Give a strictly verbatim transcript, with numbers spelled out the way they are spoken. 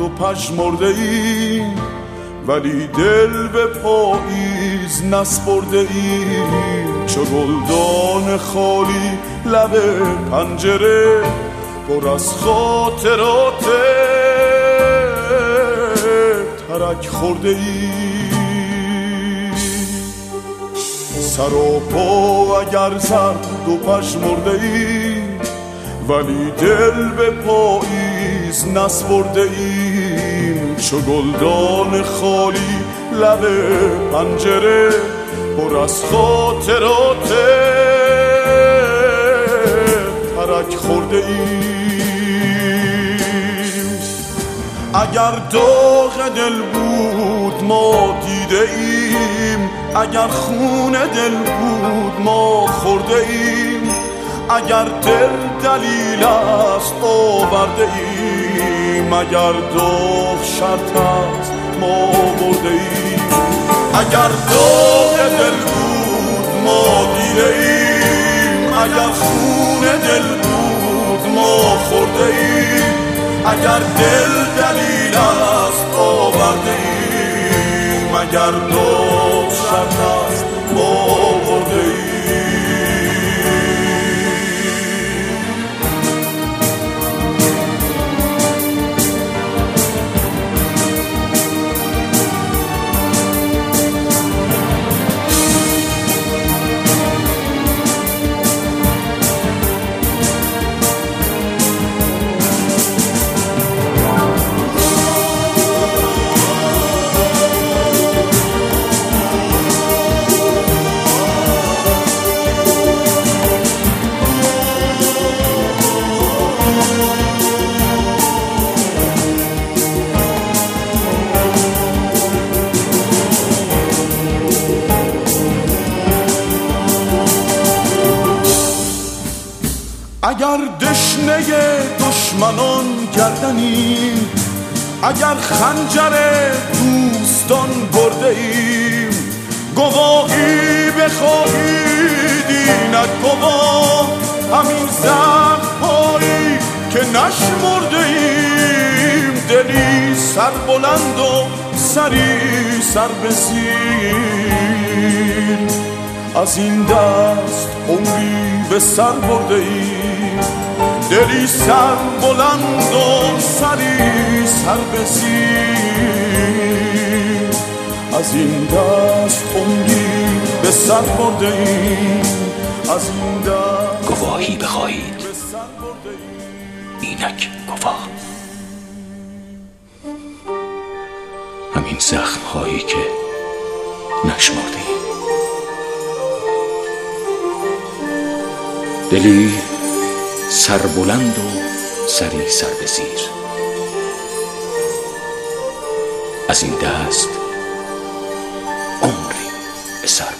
و پژمرده ایم، ولی دل به پاییز نسپرده ایم. چو گلدان خالی لب پنجره، پر از خاطرات ترک خورده ایم. سر و پا اگر زرد و پژمرده ایم، ولی دل به پاییز نسپرده ایم. چو گلدان خالی لب پنجره، پر از خاطرات ترک خورده ایم. اگر داغ دل بود ما دیده ایم، اگر خون دل بود ما خورده ایم. اگر دل دلیل است آورده ایم، اگر داغ شرط است ما برده ایم. اگر داغ دل بود ما دیده ایم، اگر خون دل بود ما خورده ایم. اگر دل دلیل است آورده ایم، اگر داغ شرط است ما برده ایم. اگر دشنه دشمنان گردنیم، اگر خنجر دوستان برده ایم. گواهی بخواهید اینک گواه، همین زخم‌هایی که نشمرده ایم. دلی سر بلند و سری سر به زیر، از این دست عمری به سر برده ایم. دلی سر بلند و سری سر به زیر، از این دست عمری به سر برده ایم. از این دست گواهی بخواهید اینک گواه، همین زخم هایی که نشمرده ایم. دلی سر بلند و سری سر به زیر، از این دست عمری به سر